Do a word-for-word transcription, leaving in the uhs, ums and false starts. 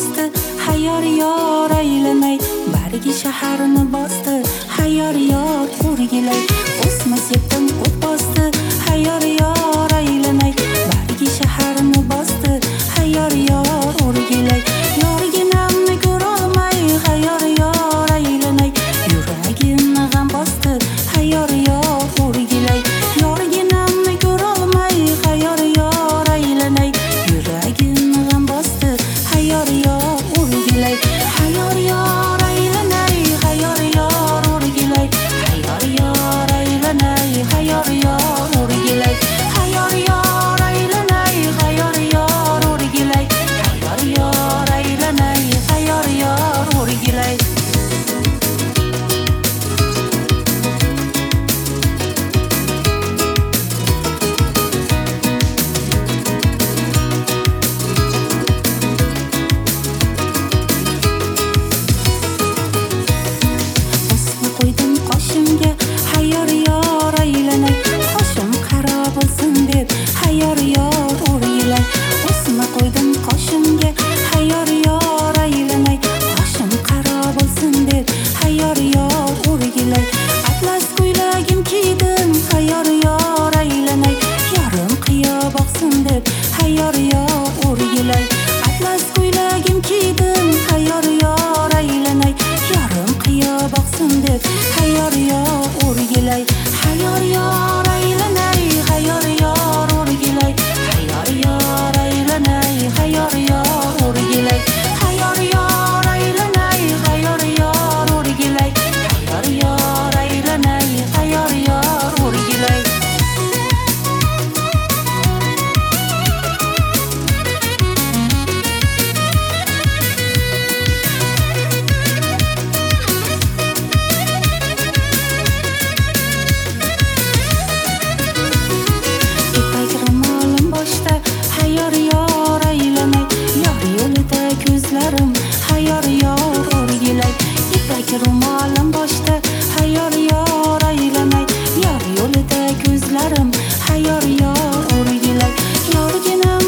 bosdi, hayyor yor aylanay, bargi shaharni bosdi, hayyor yor o'rgilay, o'smas yetdim o't bosdi, hayyor yor aylanay, bargi shaharni bosdi, hayyor yor o'rgilay, yorginamni ko'rolmay, hayyor yor aylanay, yuragimni g'am bosdi, hayyor yor o'rgilay, yorginamni ko'rolmay, hayyor yor aylanay, yuragimni g'am bosdi, hayyor yor o'rgilay, hayyor yor aylanay, hayyor yor o'rgilay, hayyor yor aylanay, hayyor yor o'rgilay, hayyor yor aylanay, hayyor yor o'rgilay, hayyor yor aylanay, hayyor yor o'rgilay. Qo'ydim qoshimga, hayyor yor aylanay, qoshim qaro bo'lsin deb, hayyor yor o'rgilay, o'sma qo'ydim qoshimga, hayyor yor aylanay, qoshim qaro bo'lsin deb, hayyor yor o'rgilay, atlas ko'ylagim kiydim, hayyor yor aylanay, yorim qiyo boqsin deb, hayyor yor o'rgilay, atlas ko'ylagim kiydim, hayyor yor aylanay, yorim qiyo boqsin deb, hayyor yor o'rgilay, hayyor yor aylanay, hayyor yor o'rgilay, hayyor yor aylanay, hayyor yor o'rgilay, hayyor yor aylanay, hayyor yor o'rgilay, hayyor yor aylanay, hayyor yor o'rgilay. Ipak ro'molim boshda, hayyor yor aylanay, yor yo'lida ko'zlarim, hayyor yor o'rgilay, ipak ro'molim boshda, hayyor yor aylanay, yor yo'lida ko'zlarim, hayyor yor o'rgilay, yorginam